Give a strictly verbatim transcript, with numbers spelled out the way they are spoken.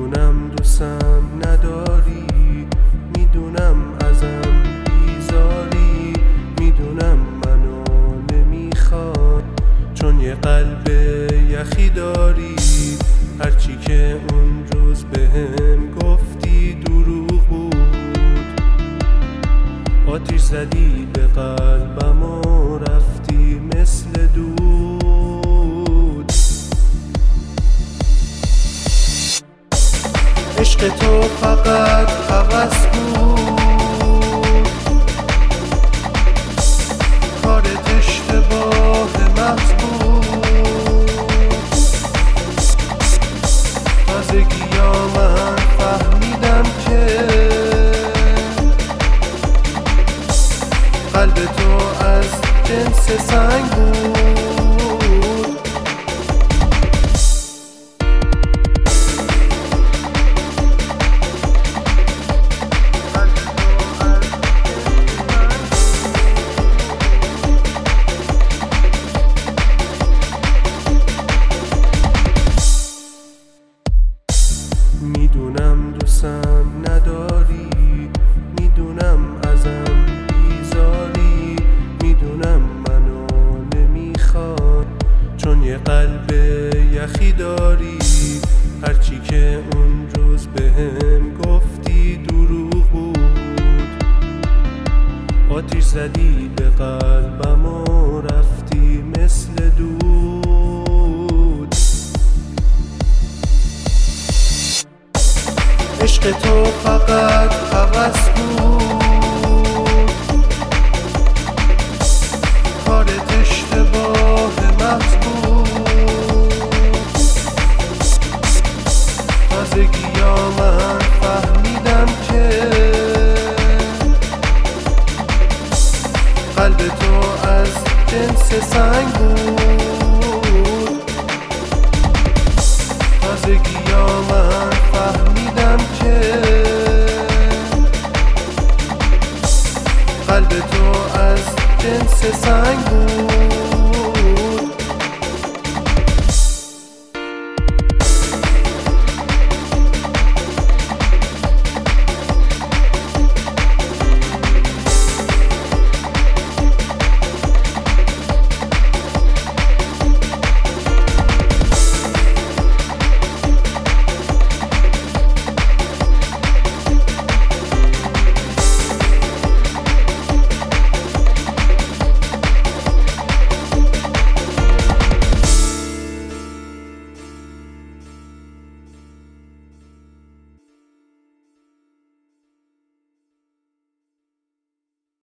میدونم دوستم نداری، میدونم ازم بیزاری، میدونم منو نمیخوای چون یه قلب یخی داری. هرچی که اون روز بهم گفتی دروغ بود، آتیش زدی به قلبم و رفتی مثل دود. عشق تو فقط هوس بود، کارت اشتباه محض بود. تازگی یا من فهمیدم که قلب تو از جنس سنگ بود. میدونم دوستم نداری، میدونم ازم بیزاری، میدونم منو نمیخوای چون یه قلب یخی داری. هرچی که اون روز بهم گفتی دروغ بود، آتیش زدی به قلبم و رفتی مثل دود. عشق تو فقط هوس بود، کارت اشتباه محض بود. تازگی یا من فهمیدم که قلب تو از جنس سنگ بود. تازگی یا من